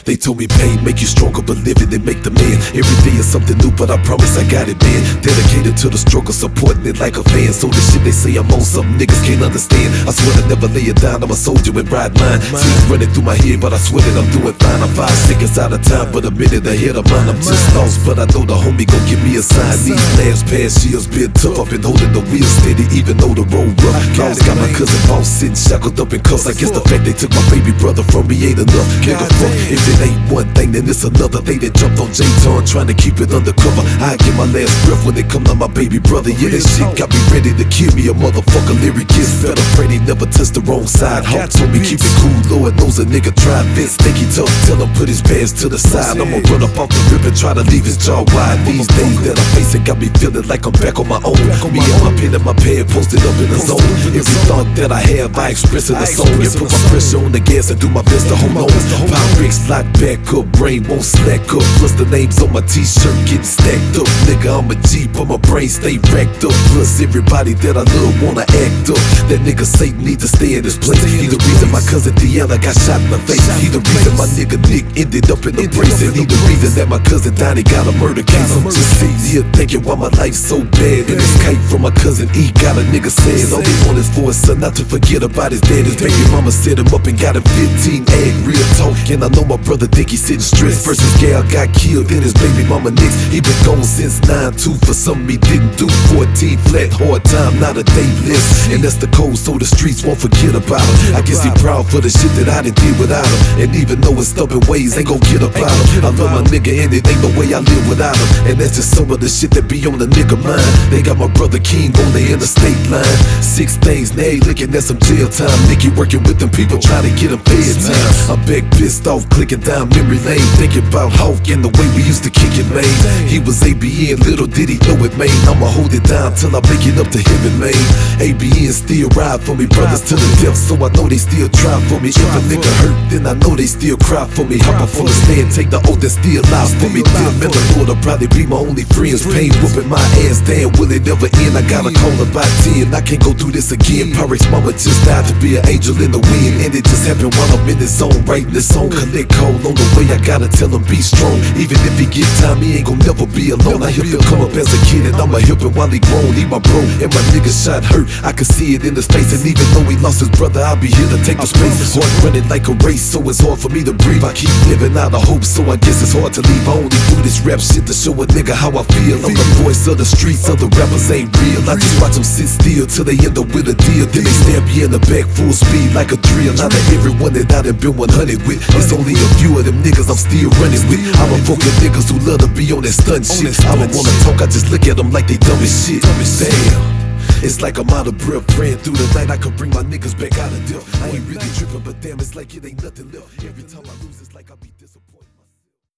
They told me pain make you stronger, but living it make the man. Every day is something new, but I promise I got it, man. Dedicated to the struggle, supporting it like a fan. So the shit they say I'm on, some niggas can't understand. I swear to never lay it down, I'm a soldier and ride mine. Seems running through my head, but I swear that I'm doing fine. I'm 5 seconds out of time, but a minute ahead of mine. I'm just lost, but I know the homie gon' give me a sign. These last past years been tough, I've been holding the wheel steady, even though the road rough. Lost, got my cousin boss sitting shackled up in cuffs. I guess the fact they took my baby brother from me ain't enough. Nigga, fuck, if it ain't one thing, then it's another. They that jumped on J-Ton trying to keep it undercover. I get my last breath when they come to my baby brother. Yeah, that shit got me ready to kill me. A motherfucker lyricist, better pray they never touch the wrong side. Hawk told me keep it cool, Lord knows a nigga tried this. Think he tough, tell him put his pants to the side. I'ma run up off the rip and try to leave his jaw wide. These days that I'm facing got me feeling like I'm back on my own. Me and my pen and my pad posted up in the zone. Every thought that I have, I express in the song. And put my pressure on the gas and do my best to hold on. Power bricks lock back up, brain won't slack up. Plus the names on my t-shirt getting stacked up. Nigga, I'm a G, but my brain stay racked up. Plus everybody that I love wanna act up. That nigga Satan need to stay in his place. He the reason my cousin Deanna got shot in the face. He the reason my nigga Nick ended up in the brace. And he the reason that my cousin Donnie got a murder case. I'm just sitting here thinking why my life's so bad. And this kite from my cousin E got a nigga sad. All they want is for his son not to forget about his dad. His baby mama set him up and got him 15 egg. Real talk, and I know my brother think he's sitting stressed. First his gal got killed, then his baby mama next. He been gone since 9-2 for something he didn't do. 14 flat, hard time, not a day less. And that's the code, so the streets won't forget about him. I guess he proud for the shit that I done did without him. And even though his stubborn ways ain't gon' get about him, I love my nigga and it ain't no way I live without him. And that's just some of the shit that be on the nigga mind. They got my brother King on the interstate line. 6 things, now he looking at some jail time. Nicky working with them people trying to get him paid time. I'm back pissed off, clicking down memory lane, thinking about Hawk and the way we used to kick it, man. He was ABN, little did he know it, man. I'ma hold it down till I make it up to heaven, man. ABN still ride for me, brothers to the death, so I know they still try for me. If a nigga hurt, then I know they still cry for me. Hop up on the stand, take the oath and still lie for me. Dear mental Lord, I'll probably be my only friends. Pain whooping my ass, damn, will it never end? I gotta call about 10, I can't go through this again. Pyrex mama just died to be an angel in the wind, and it just happened while I'm in the zone, writing this song. Collect call on the way, I gotta tell him be strong. Even if he get time, he ain't gon' never be alone. I helped him come up as a kid, and I'ma help him while he grown. He my bro, and my nigga shot hurt, I could see it in his face. And even though he lost his brother, I'll be here to take the space. Heart running like a race, so it's hard for me to breathe. I keep living out of hope, so I guess it's hard to leave. I only do this rap shit to show a nigga how I feel. I'm the voice of the streets, other rappers ain't real. I just watch them sit still till they end up with a deal. Then they stab you in the back full speed like a drill. Not that everyone that I done been 100 with, it's only a few of them niggas I'm still running with. I'm a fucking niggas who love to be on that stunt shit. I don't wanna talk, I just look at them like they dumb as shit. Damn. It's like I'm out of breath, praying through the night I could bring my niggas back out of death. I ain't really tripping, but damn, it's like it ain't nothing left. Every time I lose, it's like I be